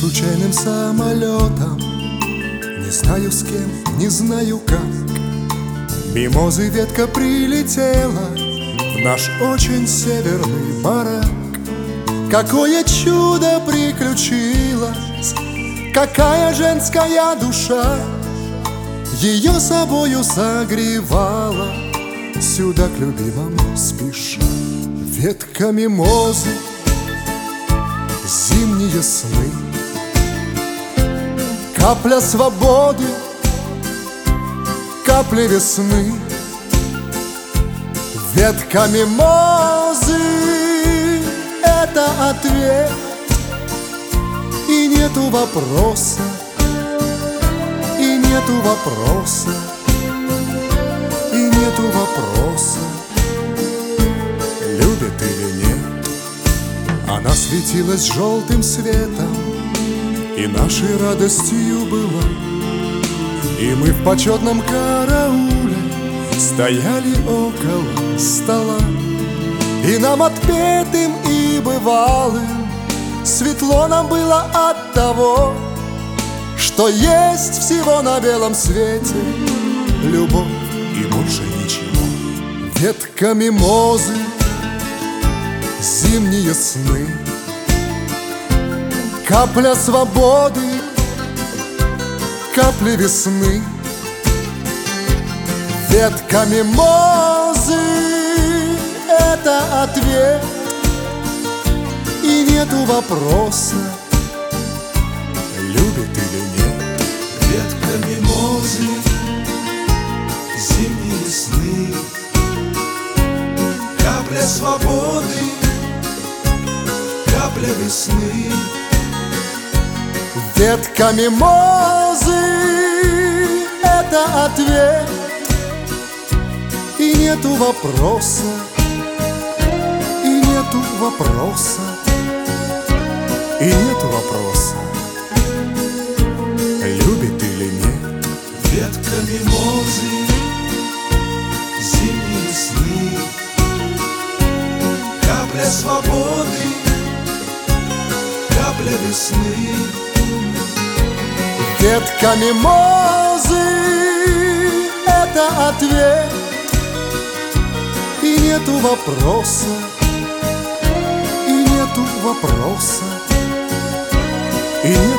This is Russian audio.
случайным самолетом, не знаю с кем, не знаю как, мимозы ветка прилетела в наш очень северный барак. Какое чудо приключилось, какая женская душа ее собою согревала, сюда к любимому спеша. Ветка мимозы, зимние сны, капля свободы, капля весны. Ветка мимозы — это ответ, и нету вопроса, и нету вопроса, и нету вопроса, любит или нет. Она светилась желтым светом, и нашей радостью была. И мы в почетном карауле стояли около стола, и нам отпетым и бывалым светло нам было от того, что есть всего на белом свете любовь и больше ничего. Ветка мимозы, зимние сны, капля свободы, капли весны. Ветка мимозы — это ответ, и нету вопроса, любит или нет. Ветка мимозы, зимние сны, капля свободы, капля весны. Ветка мимозы — это ответ, и нету вопроса, и нету вопроса, и нету вопроса, любит или нет. Ветка мимозы, зимние сны, капля свободы, капля весны. Ветка мимозы — это ответ, и нету вопроса, и нету вопроса, и